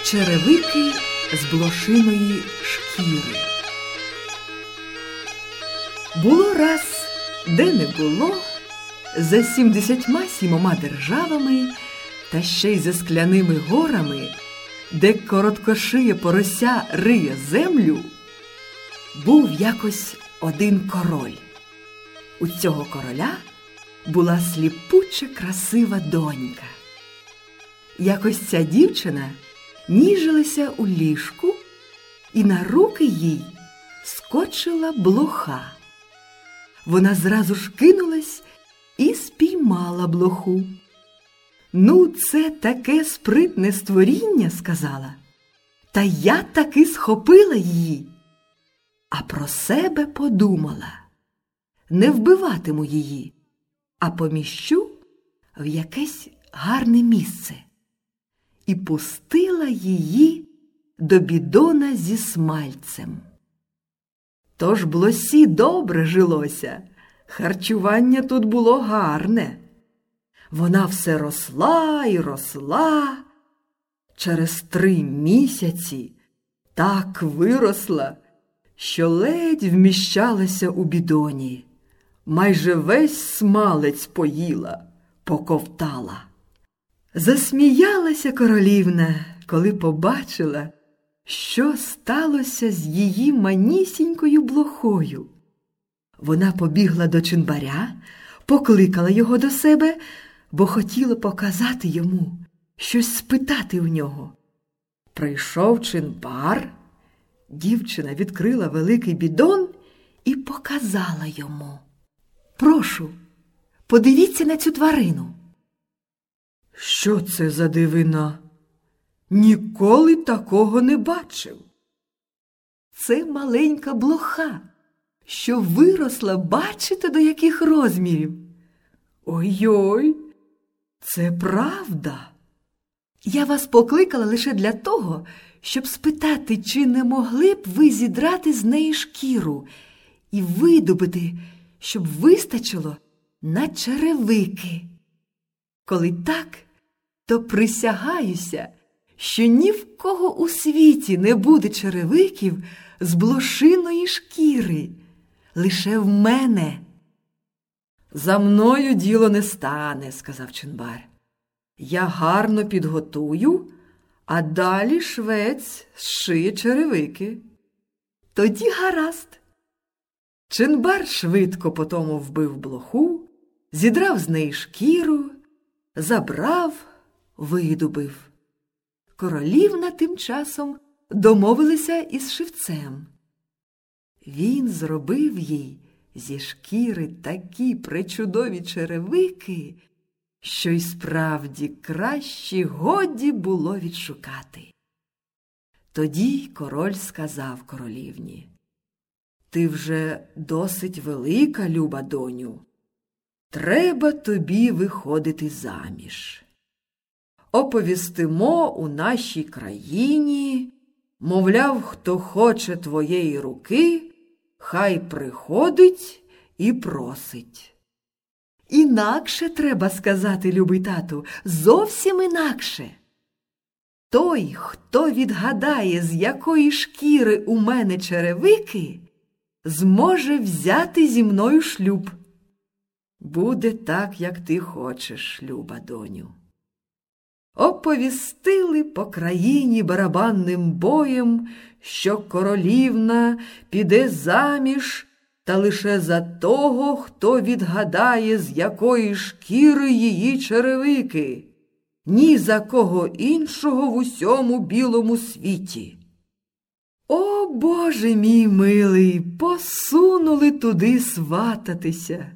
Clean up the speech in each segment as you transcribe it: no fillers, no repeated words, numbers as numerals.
Черевики з блошиної шкіри. Було раз, де не було, за 77 державами, та ще й за скляними горами, де короткошиє порося риє землю, був якось один король. У цього короля була сліпуче красива донька. Якось ця дівчина ніжилася у ліжку, і на руки їй скочила блоха. Вона зразу ж кинулась і спіймала блоху. «Ну, це таке спритне створіння», – сказала, – «та я таки схопила її». А про себе подумала: не вбиватиму її, а поміщу в якесь гарне місце. І пустила її до бідона зі смальцем. Тож блосі добре жилося, харчування тут було гарне. Вона все росла і росла. Через 3 місяці так виросла, що ледь вміщалася у бідоні. Майже весь смалець поїла, поковтала. Засміялася королівна, коли побачила, що сталося з її манісінькою блохою. Вона побігла до Чинбаря, покликала його до себе, бо хотіла показати йому, щось спитати у нього. Прийшов Чинбар, дівчина відкрила великий бідон і показала йому. «Прошу, подивіться на цю тварину». «Що це за дивина? Ніколи такого не бачив». «Це маленька блоха, що виросла, бачите, до яких розмірів?» «Ой-ой, це правда». «Я вас покликала лише для того, щоб спитати, чи не могли б ви зідрати з неї шкіру і видобути, щоб вистачило на черевики. Коли так, то присягаюся, що ні в кого у світі не буде черевиків з блошиної шкіри, лише в мене». «За мною діло не стане», – сказав Чинбар. «Я гарно підготую, а далі швець зшиє черевики». «Тоді гаразд». Чинбар швидко потому вбив блоху, зідрав з неї шкіру, забрав, видобив. Королівна тим часом домовилася із шивцем. Він зробив їй зі шкіри такі пречудові черевики, що й справді кращі годі було відшукати. Тоді король сказав королівні: «Ти вже досить велика, люба доню. Треба тобі виходити заміж. Оповістимо у нашій країні, мовляв, хто хоче твоєї руки, хай приходить і просить». «Інакше треба сказати, любий тату, зовсім інакше. Той, хто відгадає, з якої шкіри у мене черевики, зможе взяти зі мною шлюб». «Буде так, як ти хочеш, люба доню». Оповістили по країні барабанним боєм, що королівна піде заміж та лише за того, хто відгадає, з якої шкіри її черевики, ні за кого іншого в усьому білому світі. О, Боже мій милий, посунули туди свататися.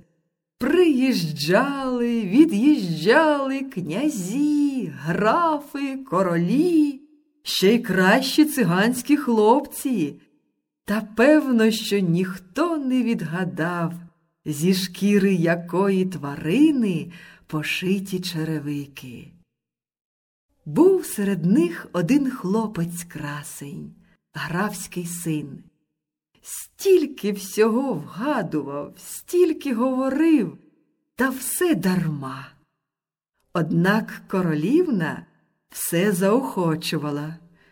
Приїжджали, від'їжджали князі, графи, королі, ще й кращі циганські хлопці. Та певно, що ніхто не відгадав, зі шкіри якої тварини пошиті черевики. Був серед них один хлопець-красень, графський син. Стільки всього вгадував, стільки говорив, та все дарма. Однак королівна все заохочувала.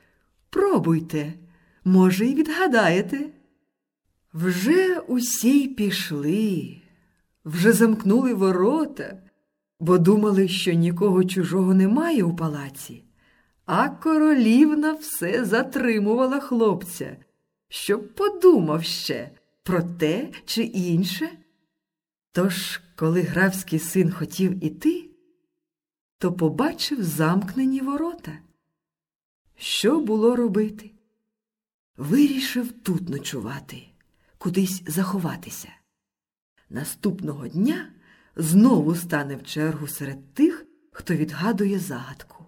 Пробуйте, може, й відгадаєте. Вже усі пішли, вже замкнули ворота, бо думали, що нікого чужого немає у палаці. А королівна все затримувала хлопця, щоб подумав ще про те чи інше. Тож, коли графський син хотів іти, то побачив замкнені ворота. Що було робити? Вирішив тут ночувати, кудись заховатися. Наступного дня знову стане в чергу серед тих, хто відгадує загадку.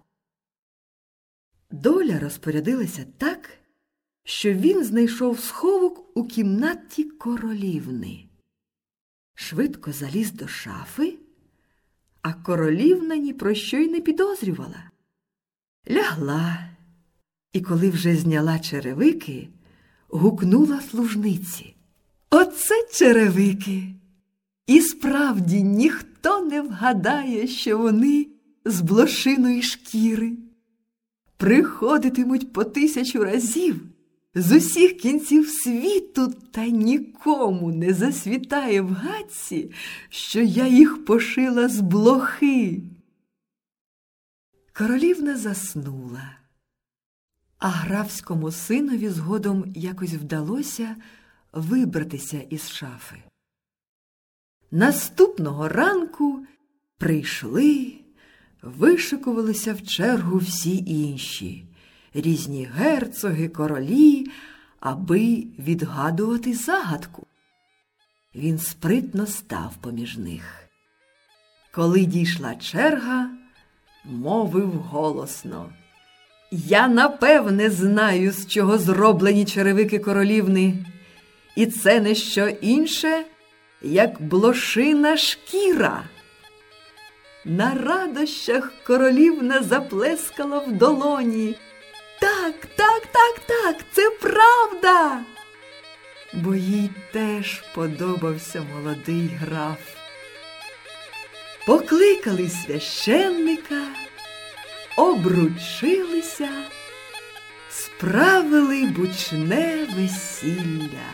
Доля розпорядилася так, що він знайшов сховок у кімнаті королівни. Швидко заліз до шафи, а королівна ні про що й не підозрювала. Лягла, і коли вже зняла черевики, гукнула служниці: «Оце черевики! І справді ніхто не вгадає, що вони з блошиної шкіри. Приходитимуть по 1000 разів з усіх кінців світу, та нікому не засвітає в гадці, що я їх пошила з блохи». Королівна заснула, а графському синові згодом якось вдалося вибратися із шафи. Наступного ранку прийшли, вишикувалися в чергу всі інші, різні герцоги, королі, аби відгадувати загадку. Він спритно став поміж них. Коли дійшла черга, мовив голосно: «Я напевне знаю, з чого зроблені черевики королівни, і це не що інше, як блошина шкіра». На радощах королівна заплескала в долоні: «Так, так, так, так, це правда!» Бо їй теж подобався молодий граф. Покликали священника, обручилися, справили бучне весілля.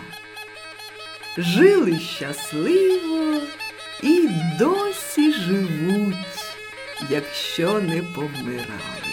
Жили щасливо і досі живуть, якщо не повмирали.